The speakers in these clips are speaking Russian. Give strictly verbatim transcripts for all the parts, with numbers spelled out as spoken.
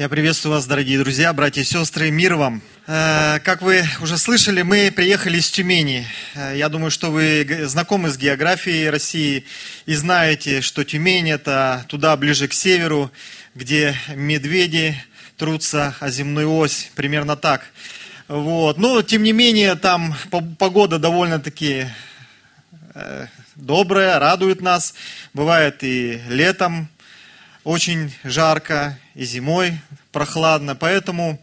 Я приветствую вас, дорогие друзья, братья и сестры, мир вам. Как вы уже слышали, мы приехали из Тюмени. Я думаю, что вы знакомы с географией России и знаете, что Тюмень – это туда, ближе к северу, где медведи трутся о земную ось, примерно так. Вот. Но, тем не менее, там погода довольно-таки добрая, радует нас. Бывает и летом очень жарко, и зимой прохладно, поэтому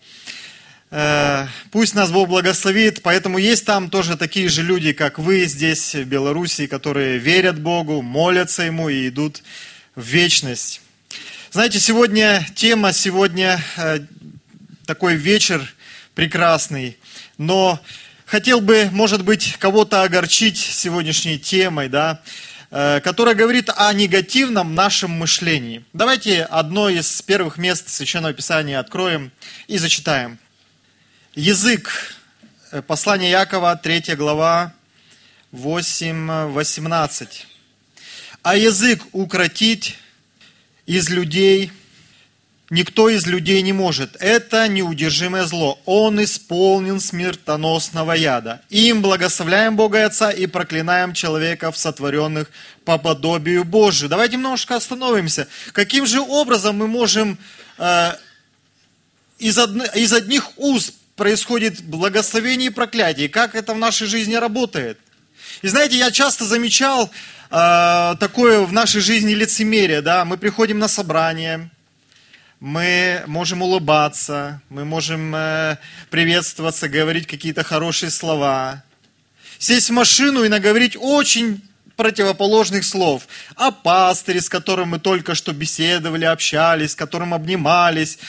э, пусть нас Бог благословит, поэтому есть там тоже такие же люди, как вы здесь, в Беларуси, которые верят Богу, молятся Ему и идут в вечность. Знаете, сегодня тема, сегодня э, такой вечер прекрасный, но хотел бы, может быть, кого-то огорчить сегодняшней темой, да, которая говорит о негативном нашем мышлении. Давайте одно из первых мест Священного Писания откроем и зачитаем. Язык. Послание Иакова, третья глава, восемь восемнадцать. «А язык укротить из людей никто из людей не может. Это неудержимое зло. Он исполнен смертоносного яда. Им благословляем Бога и Отца и проклинаем человеков, сотворенных по подобию Божию». Давайте немножко остановимся. Каким же образом мы можем... Э, из, одни, из одних уст происходит благословение и проклятие. Как это в нашей жизни работает? И знаете, я часто замечал э, такое в нашей жизни лицемерие. Да? Мы приходим на собрание... Мы можем улыбаться, мы можем э, приветствоваться, говорить какие-то хорошие слова. Сесть в машину и наговорить очень противоположных слов. О пастыре, с которым мы только что беседовали, общались, с которым обнимались.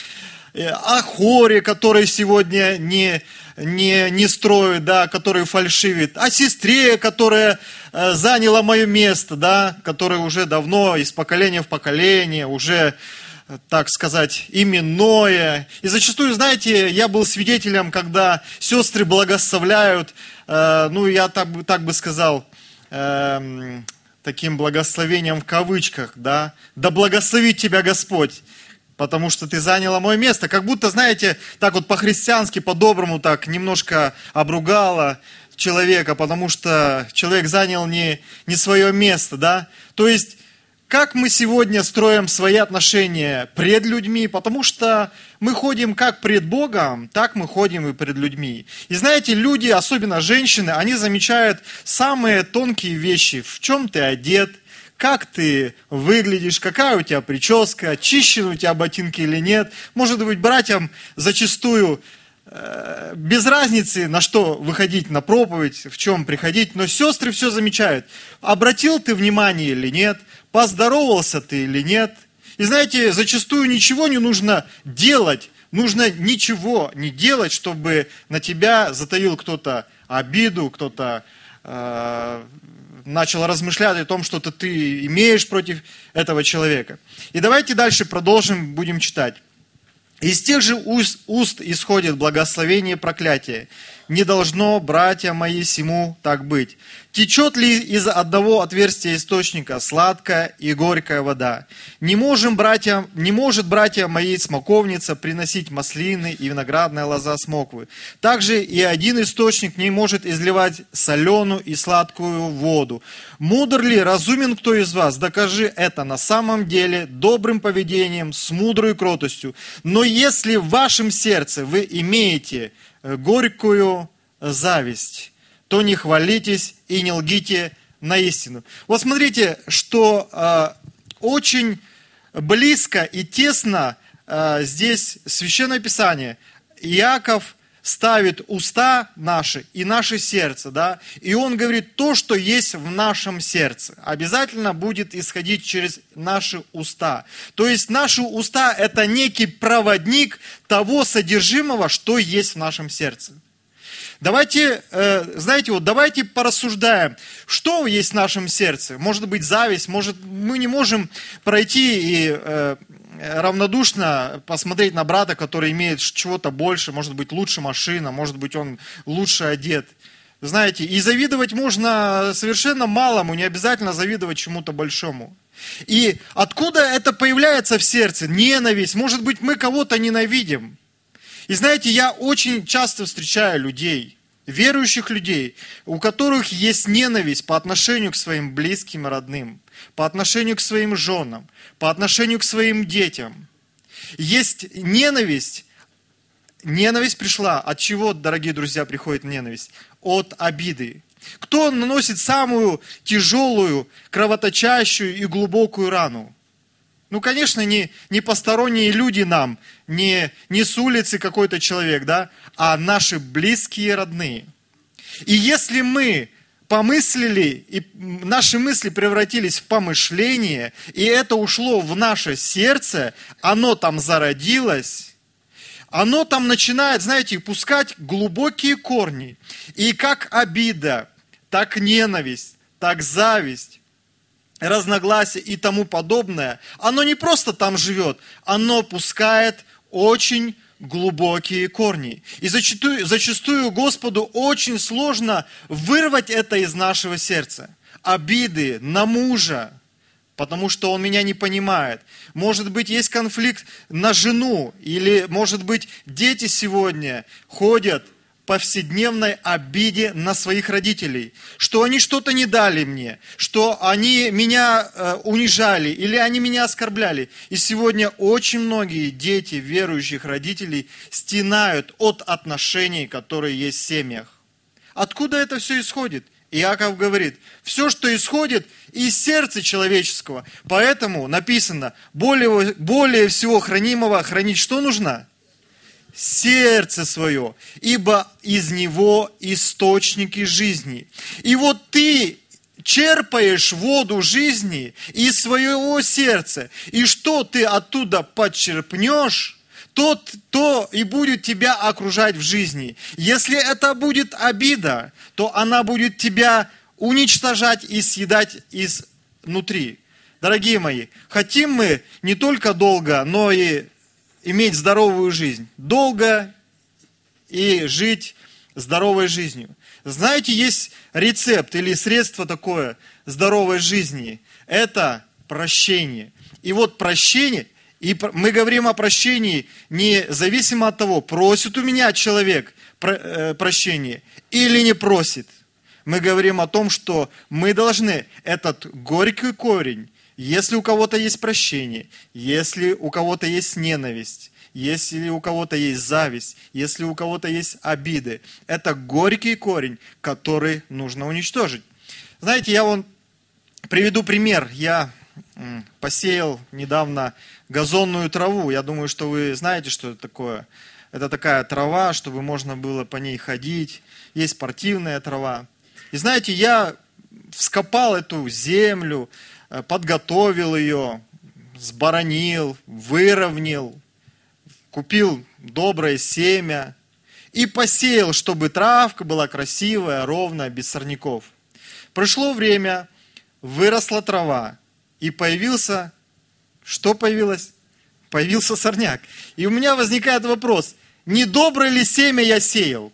О хоре, который сегодня не, не, не строит, да, который фальшивит. О сестре, которая э, заняла мое место, да, которая уже давно, из поколения в поколение, уже... так сказать, именное. И зачастую, знаете, я был свидетелем, когда сестры благословляют, э, ну, я так, так бы сказал, э, таким благословением в кавычках, да, «Да благословит тебя Господь, потому что ты заняла мое место». Как будто, знаете, так вот по-христиански, по-доброму так немножко обругала человека, потому что человек занял не, не свое место, да. То есть, как мы сегодня строим свои отношения пред людьми, потому что мы ходим как пред Богом, так мы ходим и пред людьми. И знаете, люди, особенно женщины, они замечают самые тонкие вещи, в чем ты одет, как ты выглядишь, какая у тебя прическа, чищены у тебя ботинки или нет. Может быть, братьям зачастую э, без разницы, на что выходить на проповедь, в чем приходить, но сестры все замечают. Обратил ты внимание или нет? Поздоровался ты или нет? И знаете, зачастую ничего не нужно делать. Нужно ничего не делать, чтобы на тебя затаил кто-то обиду, кто-то э, начал размышлять о том, что-то ты имеешь против этого человека. И давайте дальше продолжим, будем читать. «Из тех же уст, уст исходит благословение и проклятие. Не должно, братья мои, сему так быть. Течет ли из одного отверстия источника сладкая и горькая вода? Не, можем, братья, не может, братья мои, смоковница приносить маслины и виноградная лоза смоквы. Также и один источник не может изливать соленую и сладкую воду. Мудр ли, разумен кто из вас? Докажи это на самом деле добрым поведением, с мудрой кротостью. Но если в вашем сердце вы имеете горькую зависть, то не хвалитесь и не лгите на истину». Вот смотрите, что э, очень близко и тесно э, здесь Священное Писание. Иаков ставит уста наши и наше сердце, да, и он говорит, то, что есть в нашем сердце, обязательно будет исходить через наши уста. То есть наши уста – это некий проводник того содержимого, что есть в нашем сердце. Давайте, знаете, вот давайте порассуждаем, что есть в нашем сердце. Может быть, зависть, может, мы не можем пройти и равнодушно посмотреть на брата, который имеет чего-то больше, может быть, лучше машина, может быть, он лучше одет. Знаете, и завидовать можно совершенно малому, не обязательно завидовать чему-то большому. И откуда это появляется в сердце? Ненависть. Может быть, мы кого-то ненавидим. И знаете, я очень часто встречаю людей, верующих людей, у которых есть ненависть по отношению к своим близким и родным, по отношению к своим женам, по отношению к своим детям. Есть ненависть. Ненависть пришла. От чего, дорогие друзья, приходит ненависть? От обиды. Кто наносит самую тяжелую, кровоточащую и глубокую рану? Ну, конечно, не, не посторонние люди нам, не, не с улицы какой-то человек, да, а наши близкие и родные. И если мы помыслили, и наши мысли превратились в помышление, и это ушло в наше сердце, оно там зародилось, оно там начинает, знаете, пускать глубокие корни. И как обида, так ненависть, так зависть, разногласия и тому подобное, оно не просто там живет, оно пускает очень глубокие корни. И зачастую, зачастую Господу очень сложно вырвать это из нашего сердца. Обиды на мужа, потому что он меня не понимает. Может быть, есть конфликт на жену, или, может быть, дети сегодня ходят в повседневной обиде на своих родителей, что они что-то не дали мне, что они меня э, унижали, или они меня оскорбляли. И сегодня очень многие дети верующих родителей стенают от отношений, которые есть в семьях. Откуда это все исходит? Иаков говорит, все, что исходит из сердца человеческого. Поэтому написано, более, более всего хранимого хранить что нужно? Сердце свое, ибо из него источники жизни. И вот ты черпаешь воду жизни из своего сердца, и что ты оттуда подчерпнешь, то, то и будет тебя окружать в жизни. Если это будет обида, то она будет тебя уничтожать и съедать изнутри. Дорогие мои, хотим мы не только долго, но и иметь здоровую жизнь. Долго и жить здоровой жизнью. Знаете, есть рецепт или средство такое здоровой жизни. Это прощение. И вот прощение... И мы говорим о прощении независимо от того, просит у меня человек прощения или не просит. Мы говорим о том, что мы должны этот горький корень, если у кого-то есть прощение, если у кого-то есть ненависть, если у кого-то есть зависть, если у кого-то есть обиды, это горький корень, который нужно уничтожить. Знаете, я вон приведу пример. Я посеял недавно газонную траву. Я думаю, что вы знаете, что это такое. Это такая трава, чтобы можно было по ней ходить. Есть спортивная трава. И знаете, я вскопал эту землю, подготовил ее, сборонил, выровнял, купил доброе семя и посеял, чтобы травка была красивая, ровная, без сорняков. Прошло время, выросла трава, и появился... Что появилось? Появился сорняк. И у меня возникает вопрос, не доброе ли семя я сеял?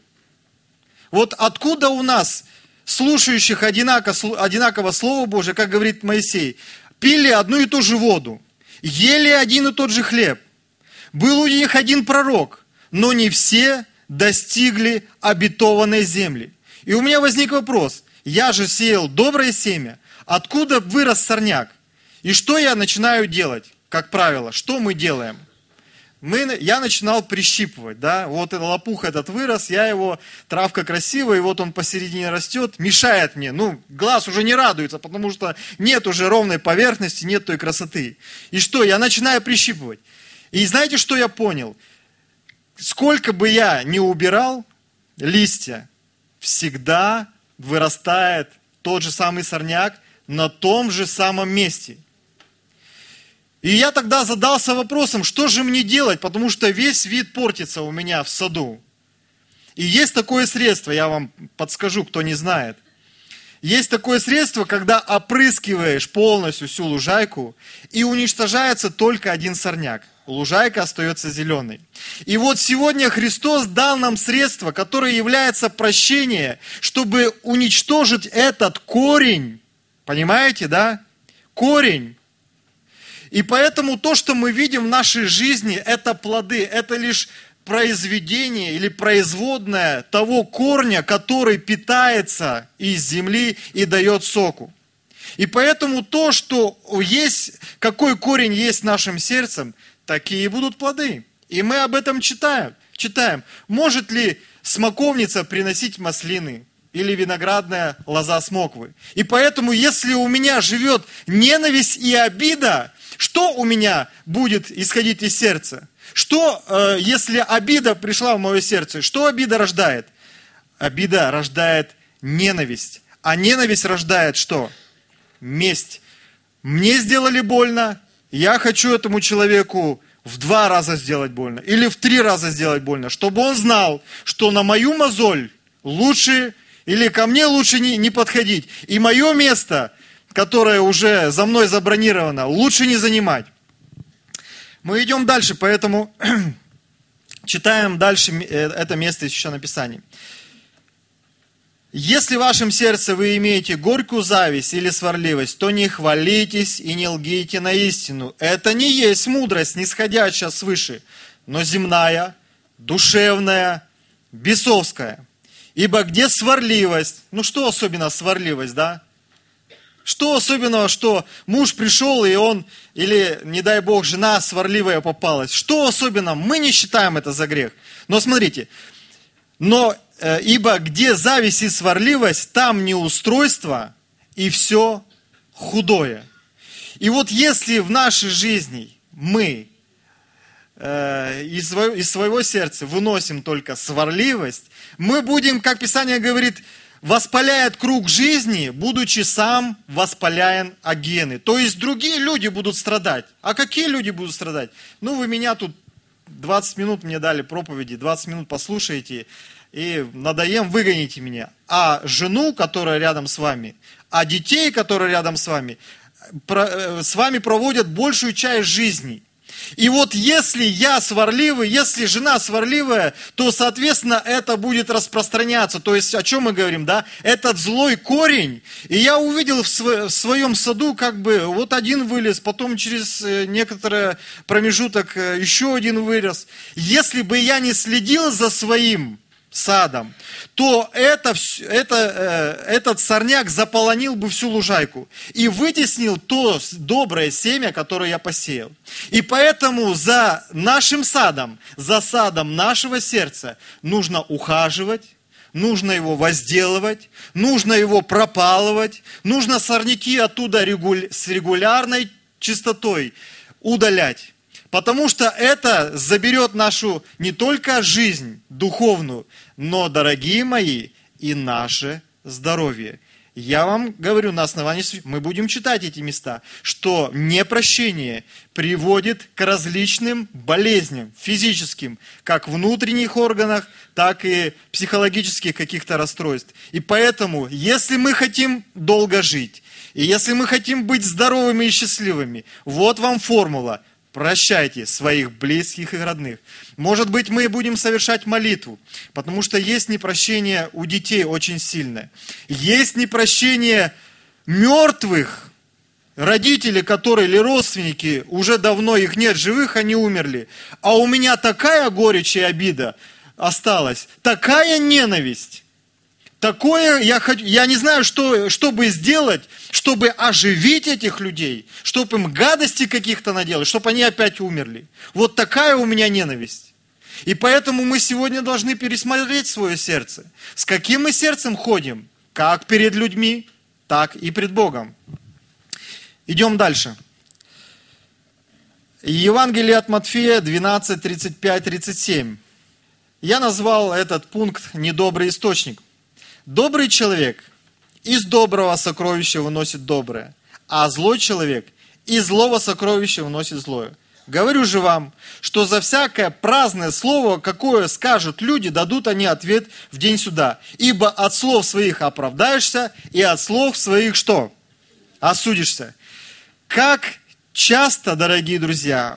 Вот откуда у нас, слушающих одинаково, одинаково Слово Божие, как говорит Моисей, пили одну и ту же воду, ели один и тот же хлеб, был у них один пророк, но не все достигли обетованной земли. И у меня возник вопрос, я же сеял доброе семя, откуда вырос сорняк? И что я начинаю делать, как правило? Что мы делаем? Мы, я начинал прищипывать, да, вот этот лопух этот вырос, я его, травка красивая, и вот он посередине растет, мешает мне, ну, глаз уже не радуется, потому что нет уже ровной поверхности, нет той красоты. И что, я начинаю прищипывать. И знаете, что я понял? Сколько бы я ни убирал листья, всегда вырастает тот же самый сорняк на том же самом месте. И я тогда задался вопросом, что же мне делать, потому что весь вид портится у меня в саду. И есть такое средство, я вам подскажу, кто не знает. Есть такое средство, когда опрыскиваешь полностью всю лужайку, и уничтожается только один сорняк. лужайка остается зеленой. И вот сегодня Христос дал нам средство, которое является прощение, чтобы уничтожить этот корень. Понимаете, да? Корень. И поэтому то, что мы видим в нашей жизни, это плоды, это лишь произведение или производное того корня, который питается из земли и дает соку. И поэтому то, что есть, какой корень есть в нашем сердце, такие будут плоды. И мы об этом читаем. читаем. Может ли смоковница приносить маслины или виноградная лоза смоквы? И поэтому, если у меня живет ненависть и обида, что у меня будет исходить из сердца? Что, э, если обида пришла в мое сердце, что обида рождает? Обида рождает ненависть. А ненависть рождает что? Месть. Мне сделали больно, я хочу этому человеку в два раза сделать больно или в три раза сделать больно, чтобы он знал, что на мою мозоль лучше или ко мне лучше не, не подходить. И мое место, которое уже за мной забронировано, лучше не занимать. Мы идем дальше, поэтому читаем дальше это место еще на Писании. Если в вашем сердце вы имеете горькую зависть или сварливость, то не хвалитесь и не лгите на истину. Это не есть мудрость, нисходящая свыше, но земная, душевная, бесовская. Ибо где сварливость, ну что особенно сварливость, да? Что особенного, что муж пришел, и он, или, не дай Бог, жена сварливая попалась? Что особенно? Мы не считаем это за грех. Но смотрите, но, э, ибо где зависть и сварливость, там неустройство и все худое. И вот если в нашей жизни мы э, из, своего, из своего сердца выносим только сварливость, мы будем, как Писание говорит, воспаляет круг жизни, будучи сам воспаляем агены. То есть другие люди будут страдать. А какие люди будут страдать? Ну, вы меня тут двадцать минут мне дали проповеди, двадцать минут послушаете, и надоем, выгоните меня. А жену, которая рядом с вами, а детей, которые рядом с вами, с вами проводят большую часть жизни. И вот если я сварливый, если жена сварливая, то, соответственно, это будет распространяться. То есть, о чем мы говорим, да? Этот злой корень. И я увидел в, св- в своем саду, как бы, вот один вылез, потом через некоторый промежуток еще один вырос. Если бы я не следил за своим садом, то это, это, этот сорняк заполонил бы всю лужайку и вытеснил то доброе семя, которое я посеял. И поэтому за нашим садом, за садом нашего сердца нужно ухаживать, нужно его возделывать, нужно его пропалывать, нужно сорняки оттуда регуля- с регулярной частотой удалять. Потому что это заберет нашу не только жизнь духовную, но, дорогие мои, и наше здоровье. Я вам говорю на основании, мы будем читать эти места, что непрощение приводит к различным болезням физическим, как в внутренних органах, так и психологических каких-то расстройств. И поэтому, если мы хотим долго жить, и если мы хотим быть здоровыми и счастливыми, вот вам формула. Прощайте своих близких и родных. Может быть, мы будем совершать молитву, потому что есть непрощение у детей очень сильное. Есть непрощение мертвых родителей, которые или родственники, уже давно их нет живых, они умерли. А у меня такая горечь и обида осталась, такая ненависть. Такое, я, хочу, я не знаю, что, что бы сделать, чтобы оживить этих людей, чтобы им гадости каких-то наделать, чтобы они опять умерли. Вот такая у меня ненависть. И поэтому мы сегодня должны пересмотреть свое сердце. С каким мы сердцем ходим? Как перед людьми, так и пред Богом. Идем дальше. Евангелие от Матфея двенадцать, тридцать пять, тридцать семь. Я назвал этот пункт «Недобрый источник». Добрый человек из доброго сокровища выносит доброе, а злой человек из злого сокровища выносит злое. Говорю же вам, что за всякое праздное слово, какое скажут люди, дадут они ответ в день суда. Ибо от слов своих оправдаешься, и от слов своих что? Осудишься. Как часто, дорогие друзья,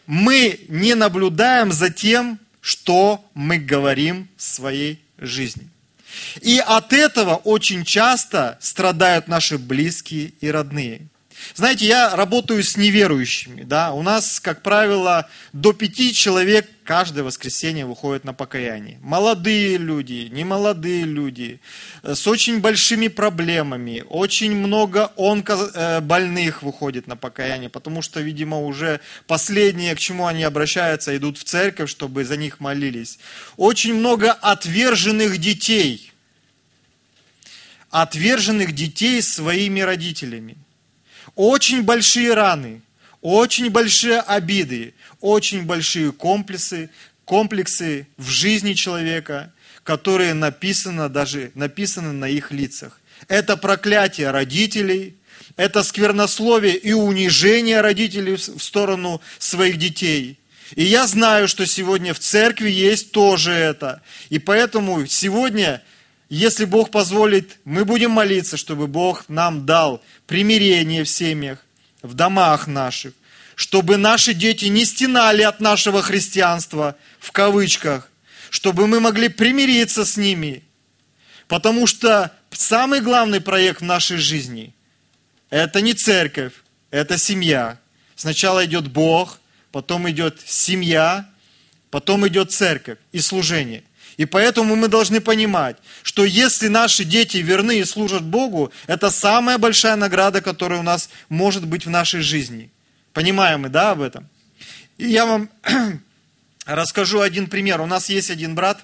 мы не наблюдаем за тем, что мы говорим в своей жизни. И от этого очень часто страдают наши близкие и родные. Знаете, я работаю с неверующими, да, у нас, как правило, до пяти человек каждое воскресенье выходит на покаяние. Молодые люди, немолодые люди, с очень большими проблемами, очень много онкобольных выходит на покаяние, потому что, видимо, уже последние, к чему они обращаются, идут в церковь, чтобы за них молились. Очень много отверженных детей, отверженных детей своими родителями. Очень большие раны, очень большие обиды, очень большие комплексы, комплексы в жизни человека, которые написаны, даже написаны на их лицах. Это проклятие родителей, это сквернословие и унижение родителей в сторону своих детей. И я знаю, что сегодня в церкви есть тоже это. И поэтому сегодня, если Бог позволит, мы будем молиться, чтобы Бог нам дал примирение в семьях, в домах наших, чтобы наши дети не стенали от нашего христианства, в кавычках, чтобы мы могли примириться с ними. Потому что самый главный проект в нашей жизни – это не церковь, это семья. Сначала идет Бог, потом идет семья, потом идет церковь и служение. И поэтому мы должны понимать, что если наши дети верны и служат Богу, это самая большая награда, которая у нас может быть в нашей жизни. Понимаем мы, да, об этом? И я вам расскажу один пример. У нас есть один брат.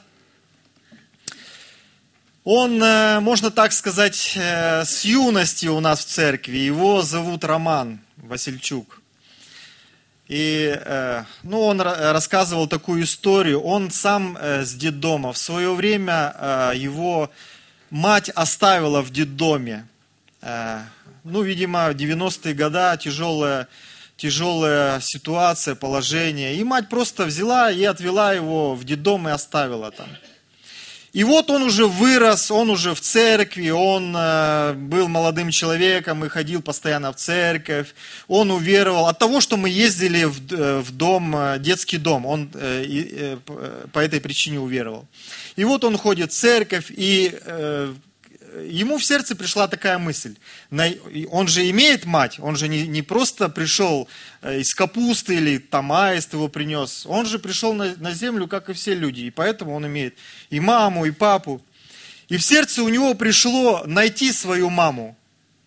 Он, можно так сказать, с юности у нас в церкви. Его зовут Роман Васильчук. И ну, он рассказывал такую историю. Он сам с детдома. В свое время его мать оставила в детдоме. Ну, видимо, в девяностые годы тяжелая, тяжелая ситуация, положение. И мать просто взяла и отвела его в детдом и оставила там. И вот он уже вырос, он уже в церкви, он э, был молодым человеком и ходил постоянно в церковь. Он уверовал. От того, что мы ездили в, в дом, детский дом, он э, э, по этой причине уверовал. И вот он ходит в церковь, и э, ему в сердце пришла такая мысль. Он же имеет мать, он же не, не просто пришел из капусты или там аист его принес. Он же пришел на, на землю, как и все люди. И поэтому он имеет и маму, и папу. И в сердце у него пришло найти свою маму.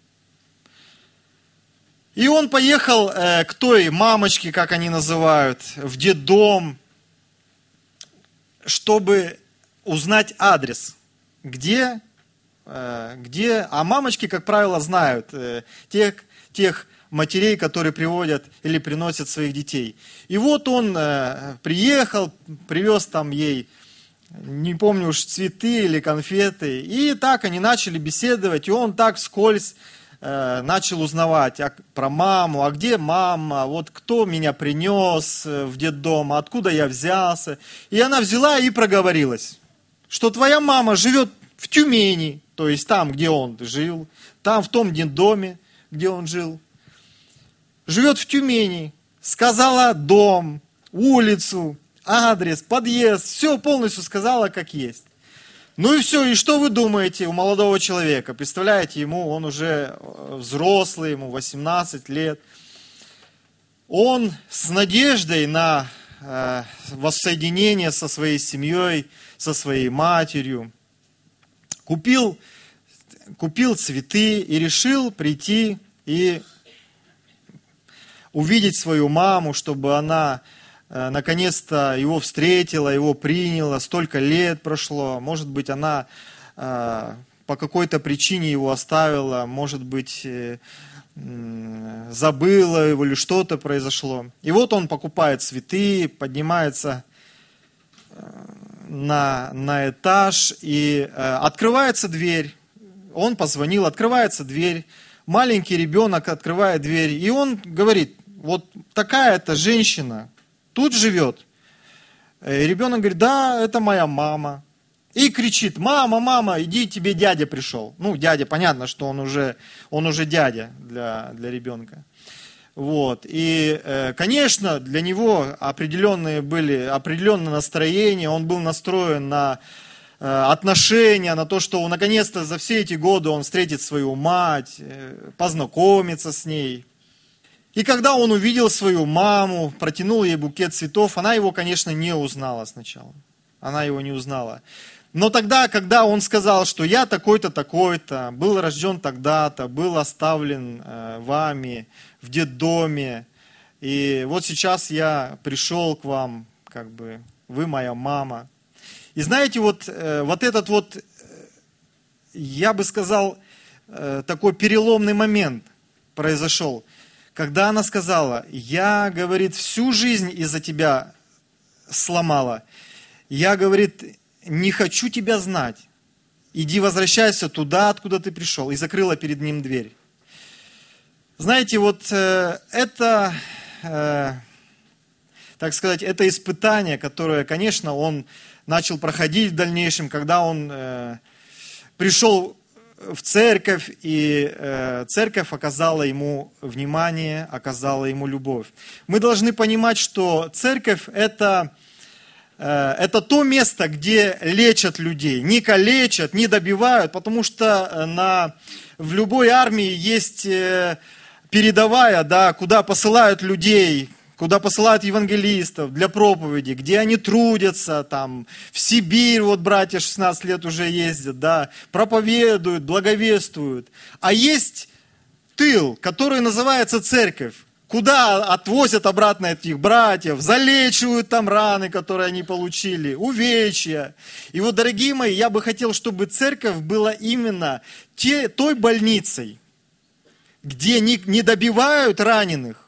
И он поехал э, к той мамочке, как они называют, в детдом, чтобы узнать адрес, где... где, а мамочки, как правило, знают э, тех, тех матерей, которые приводят или приносят своих детей. И вот он э, приехал, привез там ей, не помню уж, цветы или конфеты, и так они начали беседовать, и он так вскользь э, начал узнавать а, про маму, а где мама, вот кто меня принес в детдом, откуда я взялся. И она взяла и проговорилась, что твоя мама живет в Тюмени, то есть там, где он жил, там, в том детдоме, где он жил. Живет в Тюмени, сказала дом, улицу, адрес, подъезд, все полностью сказала, как есть. Ну и все, и что вы думаете у молодого человека? Представляете, ему, он уже взрослый, ему восемнадцать лет. Он с надеждой на э, воссоединение со своей семьей, со своей матерью, Купил, купил цветы и решил прийти и увидеть свою маму, чтобы она э, наконец-то его встретила, его приняла. Столько лет прошло. Может быть, она э, по какой-то причине его оставила, может быть, э, э, забыла его или что-то произошло. И вот он покупает цветы, поднимается На, на этаж, и э, открывается дверь. Он позвонил, открывается дверь. Маленький ребенок открывает дверь, и он говорит, вот такая-то женщина тут живет. И ребенок говорит, да, это моя мама. И кричит, мама, мама, иди, тебе дядя пришел. Ну, дядя, понятно, что он уже, он уже дядя для, для ребенка. Вот. И, конечно, для него определенные были, определенное настроение, он был настроен на отношения, на то, что наконец-то за все эти годы он встретит свою мать, познакомится с ней. И когда он увидел свою маму, протянул ей букет цветов, она его, конечно, не узнала сначала. Она его не узнала. Но тогда, когда он сказал, что я такой-то, такой-то, был рожден тогда-то, был оставлен э, вами в детдоме, и вот сейчас я пришел к вам, как бы, вы моя мама. И знаете, вот, э, вот этот вот, я бы сказал, э, такой переломный момент произошел, когда она сказала, я, говорит, всю жизнь из-за тебя сломала, я, говорит, не хочу тебя знать, иди возвращайся туда, откуда ты пришел, и закрыла перед ним дверь. Знаете, вот э, это, э, так сказать, это испытание, которое, конечно, он начал проходить в дальнейшем, когда он э, пришел в церковь, и э, церковь оказала ему внимание, оказала ему любовь. Мы должны понимать, что церковь это, э, это то место, где лечат людей. Не калечат, не добивают, потому что на, в любой армии есть э, передовая, да, куда посылают людей, куда посылают евангелистов для проповеди, где они трудятся, там, в Сибирь, вот братья шестнадцать лет уже ездят, да, проповедуют, благовествуют. А есть тыл, который называется церковь, куда отвозят обратно этих братьев, залечивают там раны, которые они получили, увечья. И вот, дорогие мои, я бы хотел, чтобы церковь была именно те, той больницей, где не, не добивают раненых,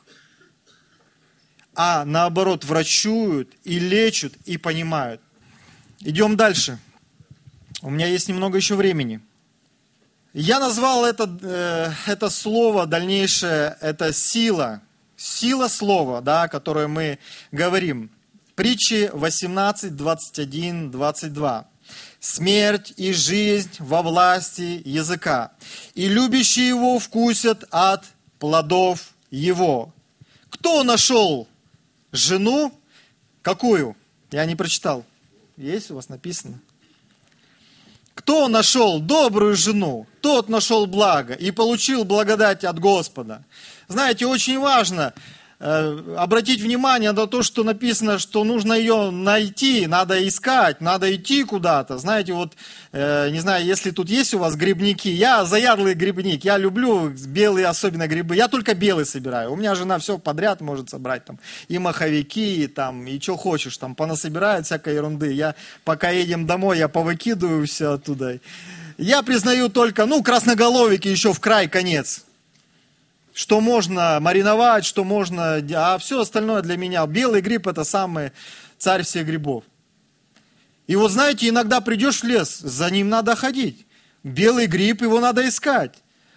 а наоборот врачуют и лечат и понимают. Идем дальше. У меня есть немного еще времени. Я назвал это, э, это слово дальнейшее, это сила. Сила слова, да, которое мы говорим. Притчи восемнадцать, двадцать один, двадцать два. Смерть и жизнь во власти языка, и любящие его вкусят от плодов его. Кто нашел жену? Какую? Я не прочитал. Есть у вас написано? Кто нашел добрую жену, тот нашел благо и получил благодать от Господа. Знаете, очень важно э, обратить внимание на то, что написано, что нужно ее найти, надо искать, надо идти куда-то. Знаете, вот, э, не знаю, если тут есть у вас грибники, я заядлый грибник, я люблю белые особенно грибы, я только белые собираю. У меня жена все подряд может собрать, там, и маховики, и, там, и что хочешь, там, понасобирают всякой ерунды. Я, пока едем домой, я повыкидываю все оттуда. Я признаю только, ну, красноголовики еще в край конец. Что можно мариновать, что можно, а все остальное для меня. Белый гриб это самый царь всех грибов. И вот знаете, иногда придешь в лес, за ним надо ходить. Белый гриб, его надо искать.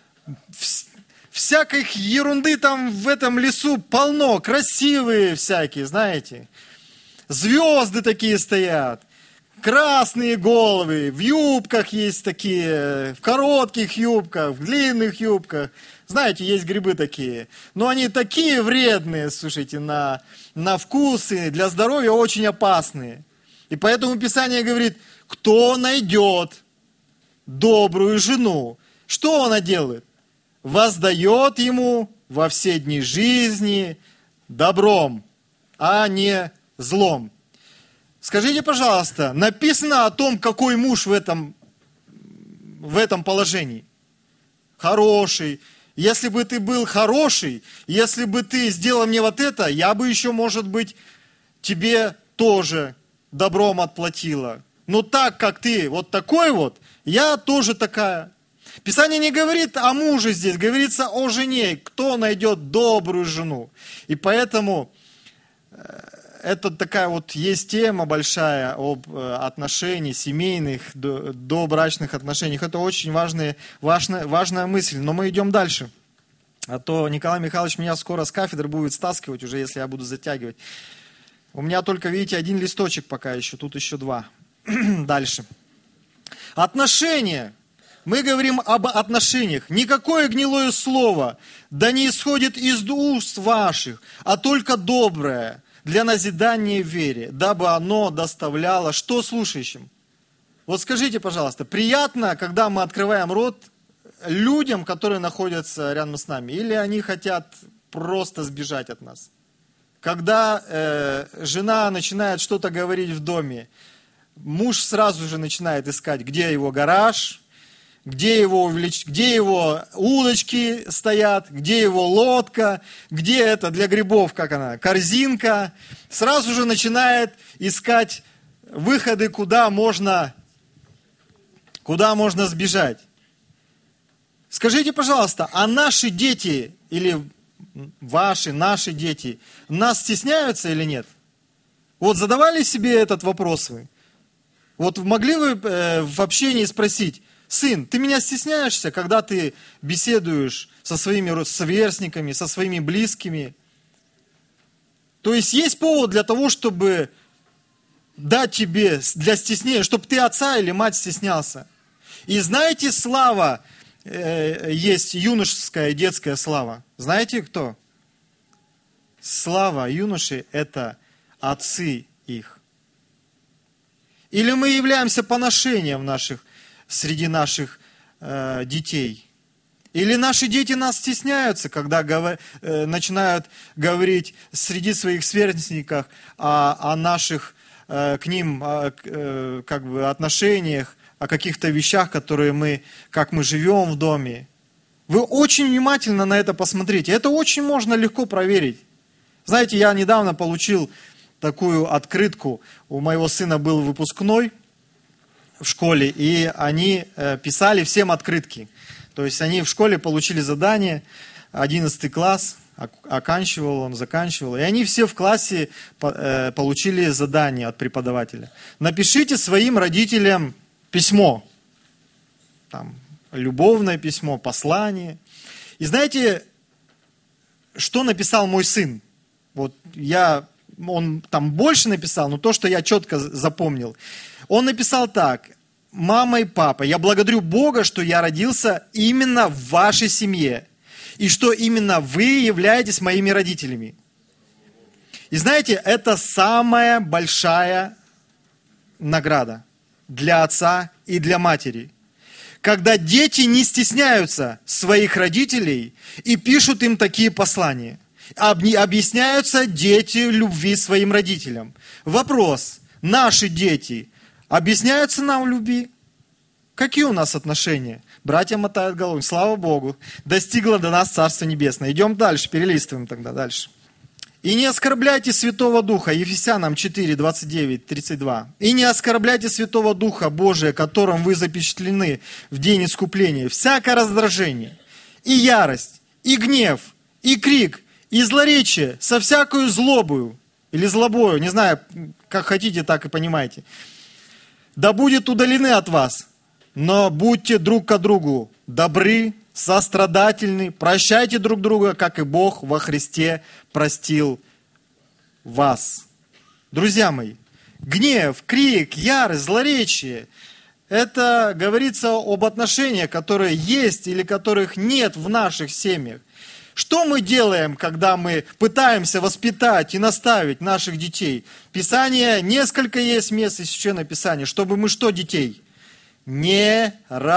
Всякой ерунды там в этом лесу полно, красивые всякие, знаете. Звезды такие стоят. Красные головы, в юбках есть такие, в коротких юбках, в длинных юбках. Знаете, есть грибы такие. Но они такие вредные, слушайте, на, на вкус и для здоровья очень опасные. И поэтому Писание говорит, кто найдет добрую жену, что она делает? Воздает ему во все дни жизни добром, а не злом. Скажите, пожалуйста, написано о том, какой муж в этом, в этом положении? Хороший. Если бы ты был хороший, если бы ты сделал мне вот это, я бы еще, может быть, тебе тоже добром отплатила. Но так как ты вот такой вот, я тоже такая. Писание не говорит о муже здесь, говорится о жене. Кто найдет добрую жену? И поэтому это такая вот есть тема большая об отношениях семейных, до, до брачных отношениях. Это очень важная, важная, важная мысль. Но мы идем дальше. А то Николай Михайлович меня скоро с кафедры будет стаскивать, уже если я буду затягивать. У меня только, видите, один листочек пока еще, тут еще два. Дальше. Отношения. Мы говорим об отношениях. Никакое гнилое слово да не исходит из уст ваших, а только доброе для назидания в вере, дабы оно доставляло что слушающим? Вот скажите, пожалуйста, приятно, когда мы открываем рот людям, которые находятся рядом с нами, или они хотят просто сбежать от нас? Когда э, жена начинает что-то говорить в доме, муж сразу же начинает искать, где его гараж, где его, увелич... где его удочки стоят, где его лодка, где это для грибов, как она, корзинка. Сразу же начинает искать выходы, куда можно, куда можно сбежать. Скажите, пожалуйста, а наши дети, или ваши, наши дети, нас стесняются или нет? Вот задавали себе этот вопрос вы? Вот могли вы э, в общении спросить: сын, ты меня стесняешься, когда ты беседуешь со своими сверстниками, со своими близкими? То есть есть повод для того, чтобы дать тебе для стеснения, чтобы ты отца или мать стеснялся. И знаете, слава, э, есть юношеская и детская слава. Знаете кто? Слава юношей – это отцы их. Или мы являемся поношением наших, среди наших э, детей. Или наши дети нас стесняются, когда говор, э, начинают говорить среди своих сверстников о, о наших э, к ним о, э, как бы отношениях, о каких-то вещах, которые мы, как мы живем в доме. Вы очень внимательно на это посмотрите. Это очень можно легко проверить. Знаете, я недавно получил такую открытку. У моего сына был выпускной в школе, и они писали всем открытки. То есть они в школе получили задание, одиннадцатый класс, оканчивал он, заканчивал, и они все в классе получили задание от преподавателя. Напишите своим родителям письмо, там, любовное письмо, послание. И знаете, что написал мой сын? Вот я... Он там больше написал, но то, что я четко запомнил. Он написал так: мама и папа, я благодарю Бога, что я родился именно в вашей семье. И что именно вы являетесь моими родителями. И знаете, это самая большая награда для отца и для матери. Когда дети не стесняются своих родителей и пишут им такие послания. Объясняются дети любви своим родителям. Вопрос: наши дети объясняются нам в любви? Какие у нас отношения? Братья мотают головой. Слава Богу, достигло до нас Царство Небесное. Идем дальше, перелистываем тогда дальше. И не оскорбляйте Святого Духа, Ефесянам четыре, двадцать девять, тридцать два. И не оскорбляйте Святого Духа Божия, которым вы запечатлены в день искупления. Всякое раздражение, и ярость, и гнев, и крик, и злоречие со всякою злобою, или злобою, не знаю, как хотите, так и понимаете, да будет удалены от вас, но будьте друг к другу добры, сострадательны, прощайте друг друга, как и Бог во Христе простил вас. Друзья мои, гнев, крик, ярость, злоречие – это говорится об отношениях, которые есть или которых нет в наших семьях. Что мы делаем, когда мы пытаемся воспитать и наставить наших детей? Писание, несколько есть мест из Священного Писания, чтобы мы что, детей? Не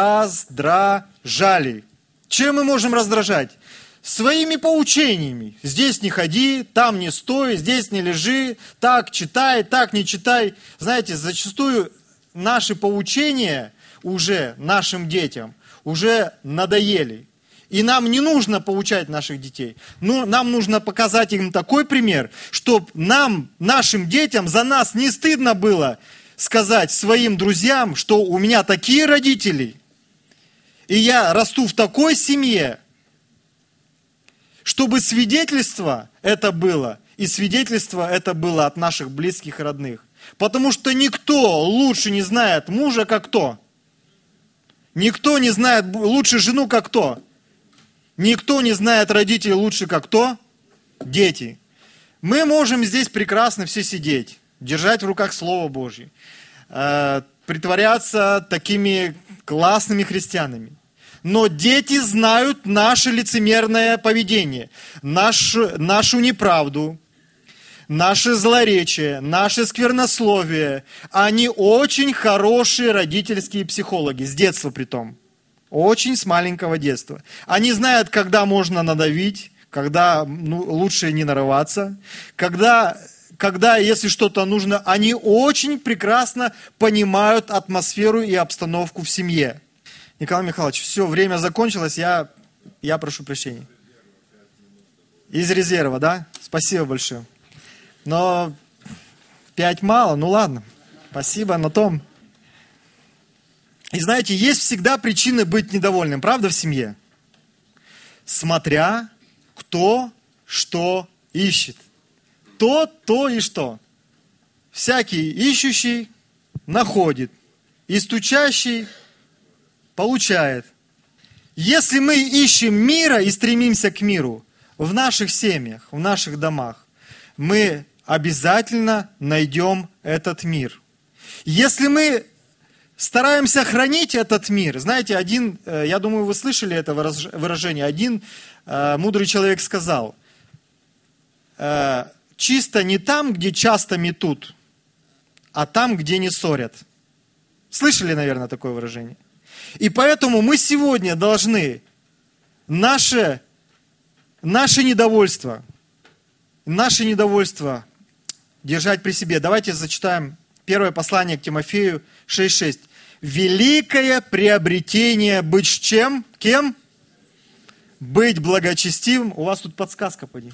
раздражали. Чем мы можем раздражать? Своими поучениями. Здесь не ходи, там не стой, здесь не лежи, так читай, так не читай. Знаете, зачастую наши поучения уже нашим детям уже надоели. И нам не нужно поучать наших детей. Но нам нужно показать им такой пример, чтобы нам, нашим детям, за нас не стыдно было сказать своим друзьям, что у меня такие родители, и я расту в такой семье, чтобы свидетельство это было, и свидетельство это было от наших близких и родных. Потому что никто лучше не знает мужа, как кто. Никто не знает лучше жену, как кто. Никто не знает родителей лучше, как кто? Дети. Мы можем здесь прекрасно все сидеть, держать в руках Слово Божье, притворяться такими классными христианами. Но дети знают наше лицемерное поведение, нашу, нашу неправду, наше злоречие, наше сквернословие. Они очень хорошие родительские психологи, с детства притом. Очень с маленького детства. Они знают, когда можно надавить, когда ну, лучше не нарываться, когда, когда, если что-то нужно, они очень прекрасно понимают атмосферу и обстановку в семье. Николай Михайлович, все, время закончилось, я, я прошу прощения. Из резерва, да? Спасибо большое. Но пять мало, ну ладно. Спасибо на том. И знаете, есть всегда причины быть недовольным, правда, в семье? Смотря кто что ищет. То, то и что. Всякий ищущий находит, и стучащий получает. Если мы ищем мира и стремимся к миру в наших семьях, в наших домах, мы обязательно найдем этот мир. Если мы стараемся хранить этот мир, знаете, один, я думаю, вы слышали это выражение, один мудрый человек сказал, чисто не там, где часто метут, а там, где не ссорят. Слышали, наверное, такое выражение? И поэтому мы сегодня должны наше, наше недовольство, наше недовольство держать при себе. Давайте зачитаем первое послание к Тимофею шесть шесть. Великое приобретение быть чем? Кем? Быть благочестивым. У вас тут подсказка, поди.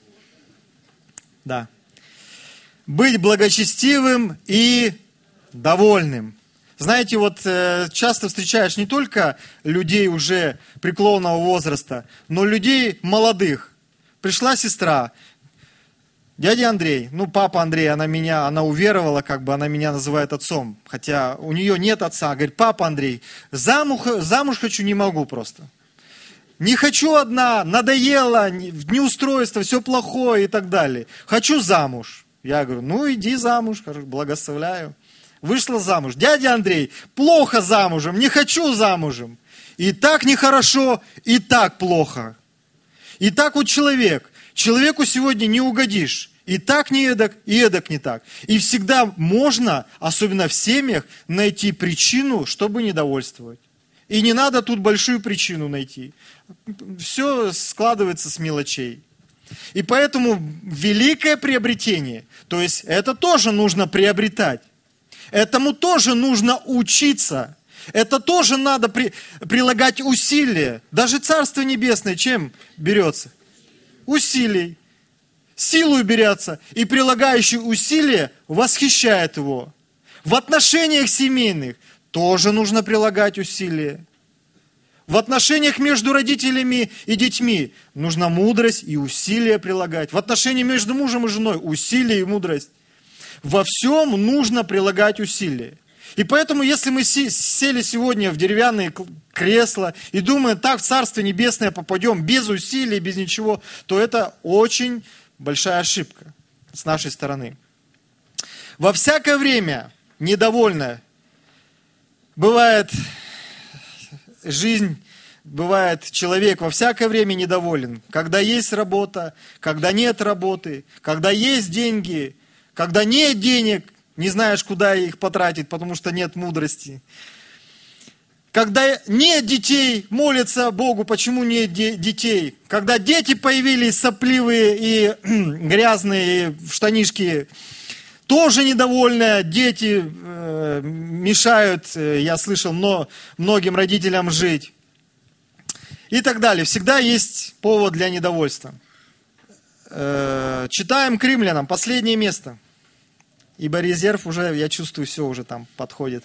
Да. Быть благочестивым и довольным. Знаете, вот э, часто встречаешь не только людей уже преклонного возраста, но людей молодых. Пришла сестра, дядя Андрей, ну папа Андрей, она меня, она уверовала, как бы она меня называет отцом, хотя у нее нет отца. Говорит, папа Андрей, замуж, замуж хочу, не могу просто. Не хочу одна, надоело, неустройство, все плохое и так далее. Хочу замуж. Я говорю, ну иди замуж, благословляю. Вышла замуж. Дядя Андрей, плохо замужем, не хочу замужем. И так нехорошо, и так плохо. И так вот человек. Человеку сегодня не угодишь. И так не эдак, и эдак не так. И всегда можно, особенно в семьях, найти причину, чтобы недовольствовать. И не надо тут большую причину найти. Все складывается с мелочей. И поэтому великое приобретение, то есть это тоже нужно приобретать. Этому тоже нужно учиться. Это тоже надо при, прилагать усилия. Даже Царство Небесное чем берется? Усилий. Силою берется. И прилагающий усилия восхищает его. В отношениях семейных тоже нужно прилагать усилия. В отношениях между родителями и детьми нужно мудрость и усилия прилагать. В отношениях между мужем и женой усилия и мудрость. Во всем нужно прилагать усилия. И поэтому, если мы сели сегодня в деревянные кресла и думаем, так в Царство Небесное попадем без усилий, без ничего, то это очень большая ошибка с нашей стороны. Во всякое время недовольна бывает жизнь, бывает человек во всякое время недоволен. Когда есть работа, когда нет работы, когда есть деньги, когда нет денег, не знаешь, куда их потратить, потому что нет мудрости. Когда нет детей, молятся Богу, почему нет де- детей. Когда дети появились сопливые и грязные в штанишки, тоже недовольны, дети э, мешают, э, я слышал, но многим родителям жить. И так далее. Всегда есть повод для недовольства. Э, читаем к Римлянам, последнее место. Ибо резерв уже, я чувствую, все уже там подходит.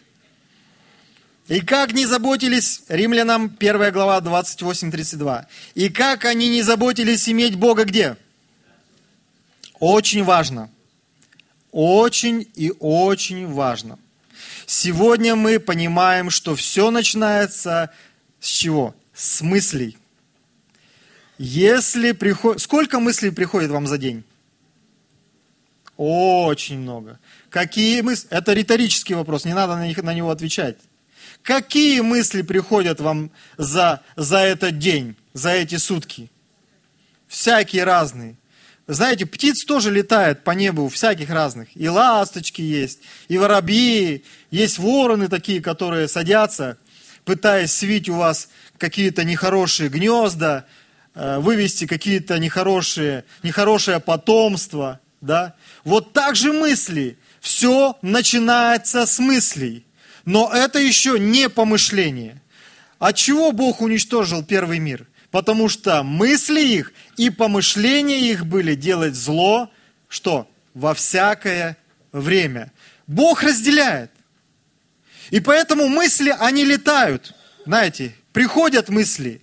И как не заботились, Римлянам первая глава двадцать восемь тридцать два. И как они не заботились иметь Бога где? Очень важно. Очень и очень важно. Сегодня мы понимаем, что все начинается с чего? С мыслей. Если приход... Сколько мыслей приходит вам за день? Очень много. Какие мысли? Это риторический вопрос, не надо на, них, на него отвечать. Какие мысли приходят вам за, за этот день, за эти сутки? Всякие разные. Знаете, птиц тоже летает по небу, всяких разных. И ласточки есть, и воробьи, есть вороны такие, которые садятся, пытаясь свить у вас какие-то нехорошие гнезда, вывести какие-то нехорошие, нехорошее потомство. Да? Вот так же мысли. Все начинается с мыслей. Но это еще не помышление. От чего Бог уничтожил первый мир? Потому что мысли их и помышления их были делать зло, что? Во всякое время. Бог разделяет. И поэтому мысли, они летают. Знаете, приходят мысли.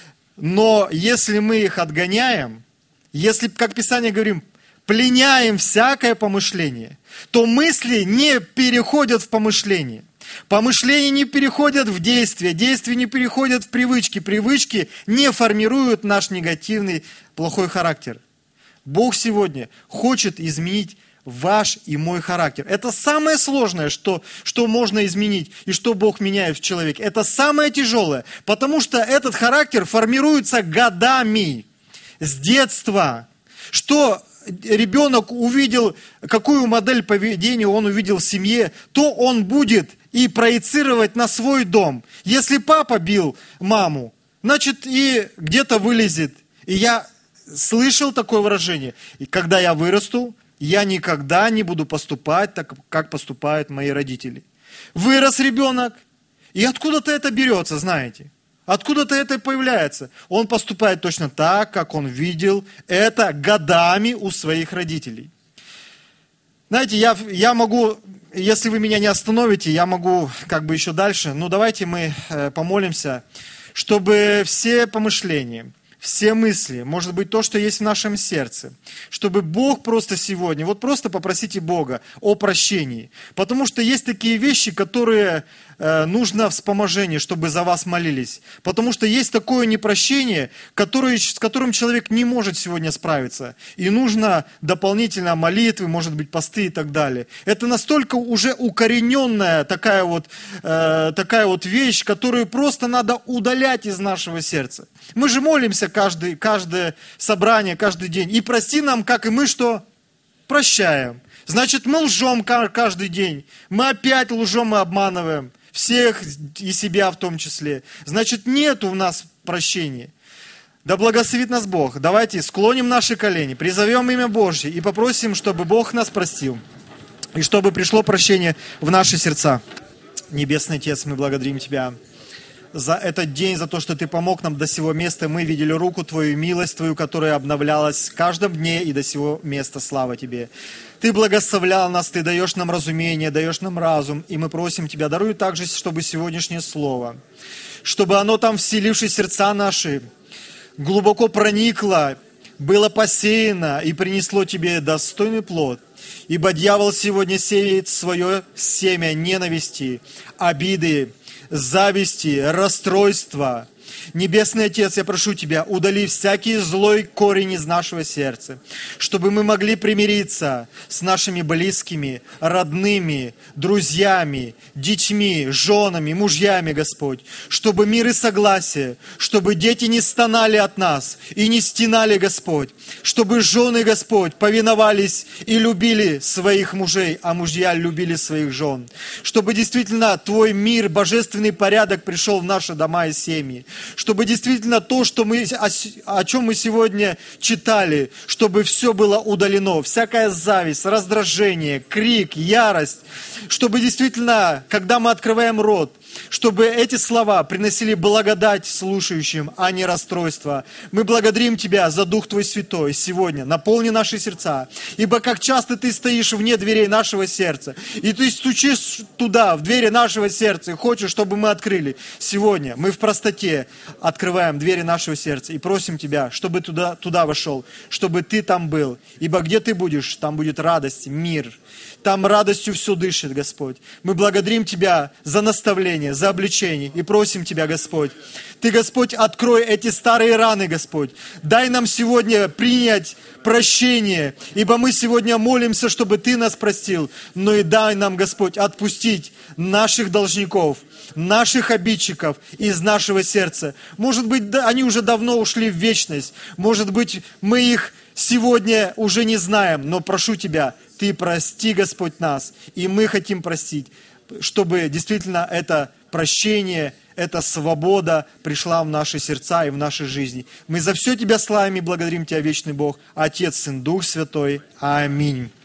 Но если мы их отгоняем, если, как Писание говорим, пленяем всякое помышление, то мысли не переходят в помышление. Помышления не переходят в действия, действия не переходят в привычки, привычки не формируют наш негативный, плохой характер. Бог сегодня хочет изменить ваш и мой характер. Это самое сложное, что, что можно изменить и что Бог меняет в человеке. Это самое тяжелое, потому что этот характер формируется годами, с детства. Что ребенок увидел, какую модель поведения он увидел в семье, то он будет и проецировать на свой дом. Если папа бил маму, значит и где-то вылезет. И я слышал такое выражение. И когда я вырасту, я никогда не буду поступать так, как поступают мои родители. Вырос ребенок, и откуда-то это берется, знаете. Откуда-то это появляется. Он поступает точно так, как он видел это годами у своих родителей. Знаете, я, я могу, если вы меня не остановите, я могу как бы еще дальше. Ну, давайте мы э, помолимся, чтобы все помышления, все мысли, может быть, то, что есть в нашем сердце, чтобы Бог просто сегодня, вот просто попросите Бога о прощении. Потому что есть такие вещи, которые э, нужно вспоможение, чтобы за вас молились. Потому что есть такое непрощение, которое, с которым человек не может сегодня справиться. И нужно дополнительно молитвы, может быть, посты и так далее. Это настолько уже укорененная такая вот, э, такая вот вещь, которую просто надо удалять из нашего сердца. Мы же молимся каждый, каждое собрание, каждый день. И прости нам, как и мы, что прощаем. Значит, мы лжем каждый день. Мы опять лжем и обманываем. Всех и себя в том числе. Значит, нет у нас прощения. Да благословит нас Бог. Давайте склоним наши колени, призовем имя Божье и попросим, чтобы Бог нас простил. И чтобы пришло прощение в наши сердца. Небесный Отец, мы благодарим Тебя за этот день, за то, что Ты помог нам до сего места. Мы видели руку Твою, милость Твою, которая обновлялась в каждом дне и до сего места. Слава Тебе. Ты благословлял нас, Ты даешь нам разумение, даешь нам разум. И мы просим Тебя, даруй также, чтобы сегодняшнее слово, чтобы оно там, вселившись в сердца наши, глубоко проникло, было посеяно и принесло Тебе достойный плод. Ибо дьявол сегодня сеет свое семя ненависти, обиды, зависти, расстройства. Небесный Отец, я прошу Тебя, удали всякий злой корень из нашего сердца, чтобы мы могли примириться с нашими близкими, родными, друзьями, детьми, женами, мужьями, Господь, чтобы мир и согласие, чтобы дети не стонали от нас и не стенали, Господь, чтобы жены, Господь, повиновались и любили своих мужей, а мужья любили своих жен, чтобы действительно Твой мир, божественный порядок пришел в наши дома и семьи, чтобы действительно то, что мы, о, о чем мы сегодня читали, чтобы все было удалено, всякая зависть, раздражение, крик, ярость, чтобы действительно, когда мы открываем рот, чтобы эти слова приносили благодать слушающим, а не расстройство. Мы благодарим Тебя за Дух Твой Святой сегодня. Наполни наши сердца. Ибо как часто Ты стоишь вне дверей нашего сердца, и Ты стучишь туда, в двери нашего сердца, и хочешь, чтобы мы открыли. Сегодня мы в простоте открываем двери нашего сердца и просим Тебя, чтобы туда, туда вошел, чтобы Ты там был. Ибо где Ты будешь, там будет радость, мир. Там радостью все дышит, Господь. Мы благодарим Тебя за наставление, за обличение и просим Тебя, Господь. Ты, Господь, открой эти старые раны, Господь. Дай нам сегодня принять прощение, ибо мы сегодня молимся, чтобы Ты нас простил. Но и дай нам, Господь, отпустить наших должников, наших обидчиков из нашего сердца. Может быть, они уже давно ушли в вечность. Может быть, мы их сегодня уже не знаем, но прошу Тебя, Ты прости, Господь, нас, и мы хотим простить, чтобы действительно это прощение, эта свобода пришла в наши сердца и в нашей жизни. Мы за все Тебя славим и благодарим Тебя, вечный Бог, Отец, Сын, Дух Святой. Аминь.